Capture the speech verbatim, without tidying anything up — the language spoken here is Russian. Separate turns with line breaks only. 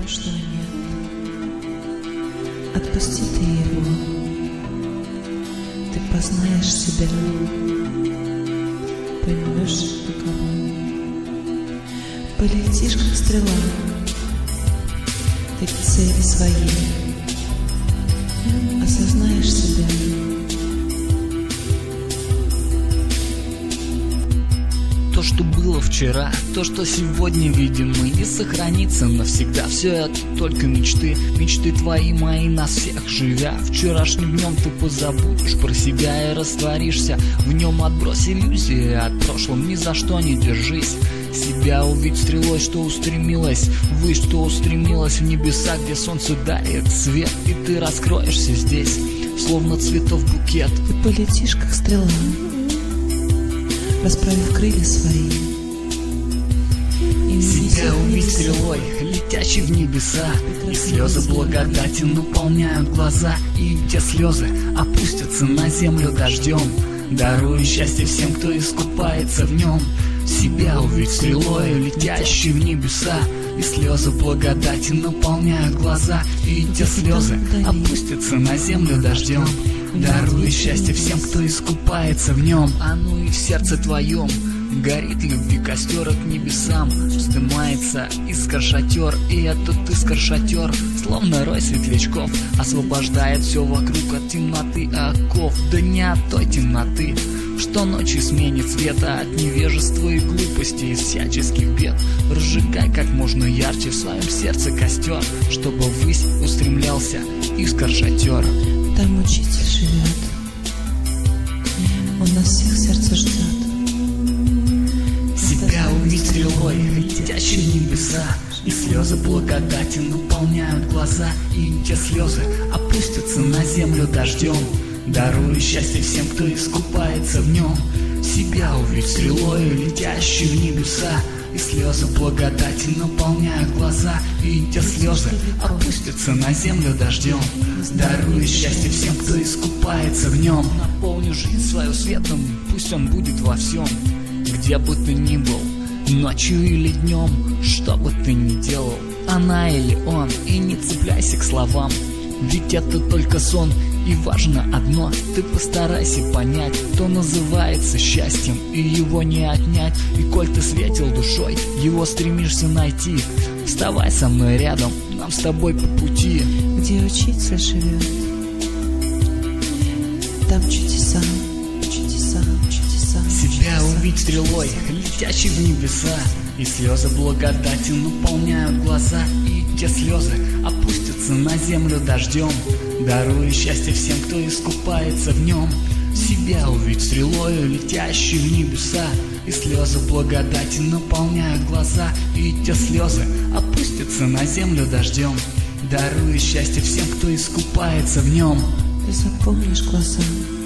прошлого нет. Отпусти ты его, ты познаешь себя, поймешь каково. Полетишь, как стрела, ты к цели своей осознаешь себя.
То, что было вчера, то, что сегодня видим мы, не сохранится навсегда. Все это только мечты, мечты твои, мои, нас всех живя. Вчерашним днем ты позабудешь про себя и растворишься в нем. Отбрось иллюзии от прошлого, ни за что не держись. Себя увидь стрелой, что устремилась ввысь, что устремилась в небеса, где солнце дарит свет, и ты раскроешься здесь, словно цветов букет.
Ты полетишь, как стрела, расправив крылья свои. И
себя увидь стрелой, летящей в небеса, и слезы благодати наполняют глаза, и те слезы опустятся на землю дождем, даруя счастье всем, кто искупается в нем. Себя увидь стрелой, летящей в небеса, и слезы благодати наполняют глаза, и те слезы опустятся на землю дождем, даруя счастье всем, кто искупается в нем. А ну и в сердце твоем горит любви костер к небесам, вздымается искра шатер, и этот искра шатер, словно рой светлячков, освобождает все вокруг от темноты оков. Да не от той темноты, что ночью сменит цвета, от невежества и глупости, из всяческих бед. Разжигай как можно ярче в своем сердце костер, чтобы ввысь устремлялся искра шатер.
Там учитель живет, он нас всех сердце ждет.
Себя увидь стрелой, летящей в небеса, и слезы благодати наполняют глаза, и те слезы опустятся на землю дождем, даруя счастье всем, кто искупается в нем. Себя увидь стрелой, летящей в небеса, и слезы благодати наполняют глаза, и те слезы опустятся на землю дождем, даруя счастье всем, кто искупается в нем. Наполни жизнь свою светом, пусть он будет во всем, где бы ты ни был, ночью или днем, что бы ты ни делал, она или он, и не цепляйся к словам, ведь это только сон. И важно одно, ты постарайся понять, то называется счастьем, и его не отнять. И коль ты светил душой, его стремишься найти, вставай со мной рядом, нам с тобой по пути.
Где учитель живет, там чудеса, чудеса, чудеса.
Себя увидь стрелой, летящей в небеса, и слезы благодати наполняют глаза, и те слезы опустятся на землю дождем, даруя счастье всем, кто искупается в нем. Себя увидь стрелою, летящей в небеса, и слезы благодати наполняют глаза, и те слезы опустятся на землю дождем, даруя счастье всем, кто искупается в нем.
Ты запомнишь глаза